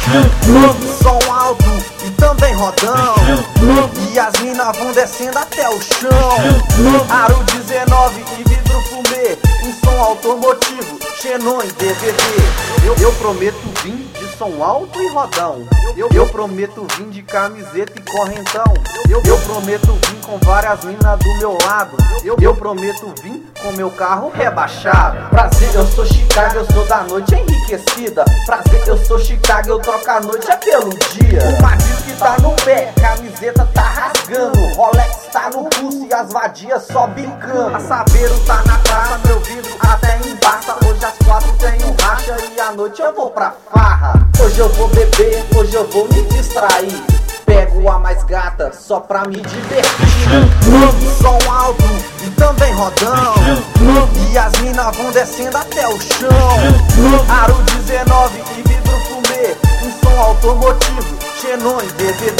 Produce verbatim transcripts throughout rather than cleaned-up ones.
Som alto e também rodão, e as minas vão descendo até o chão. Aro dezenove e vidro fumê, um som automotivo, Xenon em D V D. Eu, eu prometo vir de som alto e rodão. Eu, eu prometo vir de camiseta e correntão. Eu, eu prometo vir com várias minas do meu lado. Eu, eu prometo vir com meu carro rebaixado. Prazer, eu sou Chicago, eu sou da noite enriquecida. Prazer, eu sou Chicago, eu troco a noite é pelo dia. O Madrid que tá no pé, camiseta tá rasgando, Rolex tá no pulso e as vadias só bicando. A Saveiro tá na praça, meu vidro até embaça. Hoje às quatro tem um racha e à noite eu vou pra farra. Hoje eu vou beber, hoje eu vou me distrair. Pego a mais gata só pra me divertir. Som alto e também rodão, e as minas vão descendo até o chão. Aro dezenove e vidro fumê, um som automotivo, Xenon em D V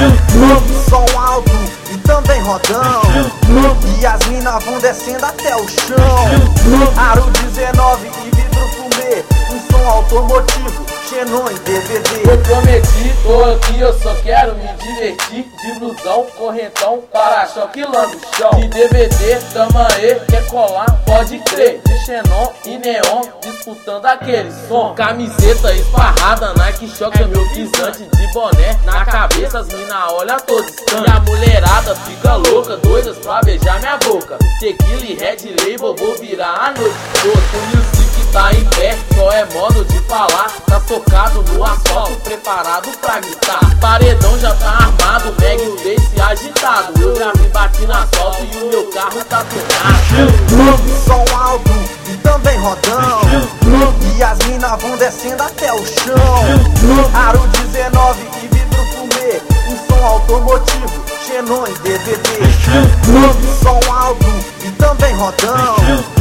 D. Som alto e também rodão, e as minas vão descendo até o chão. Aro dezenove e vidro fumê, um som automotivo, Xenon em D V D. Eu prometi, tô aqui, eu só quero me divertir. De blusão, correntão, para-choque lá no chão. De D V D, tamo aí, quer colar, pode crer. De Xenon e neon, disputando aquele som. Camiseta esparrada, Nike Shox é meu pisante. De boné na cabeça, as mina olha todo distante. E a mulherada fica louca, doidas pra beijar minha boca. Tequila e Red Label, vou virar a noite toda. O music tá em pé, só é modo de falar. Tá socado no asfalto, preparado pra gritar. Paredão já tá armado, Mag Space agitado. Eu já me bati no asfalto e o meu carro tá tunado. Som alto e também rodão, e as minas vão descendo até o chão. Aro dezenove e vidro fumê, um som automotivo, Xenon em D V D. Som alto e também rodão,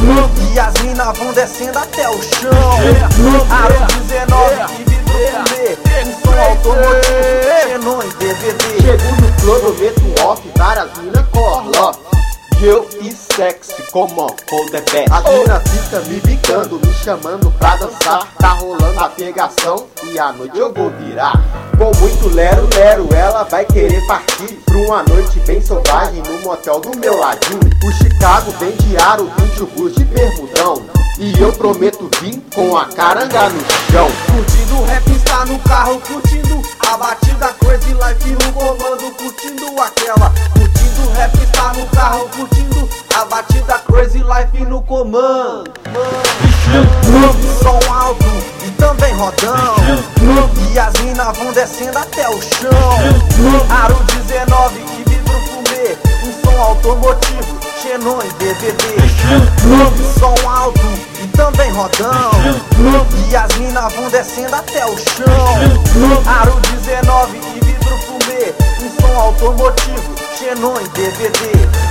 e as minas vão descendo até o chão. Aro dezenove e vidro fumê, um som automotivo, Xenon em D V D. Chego no clube, eu meto off, várias minas correm. Eu e sexy, como hold the back. As minas ficam me bicando, me chamando pra dançar. Tá rolando a pegação e à noite eu vou virar. Com muito lero, lero, ela vai querer partir pra uma noite bem selvagem no motel do meu ladinho. O Chicago vem de aro, vinte bus de bermudão, e eu prometo vir com a caranga no chão. Curtindo o rap, está no carro, curtindo a batida, Crazy Life no comando, curtindo aquela. Curtindo o rap, está no carro, curtindo a batida, Crazy Life no comando. Som alto e também rodão, e as minas vão descendo até o chão. Aro dezenove e vidro fumê, um som automotivo, Xenon em D V D. Som alto e também rodão, e as minas vão descendo até o chão. Aro dezenove e vidro fumê, um som automotivo, Xenon em D V D.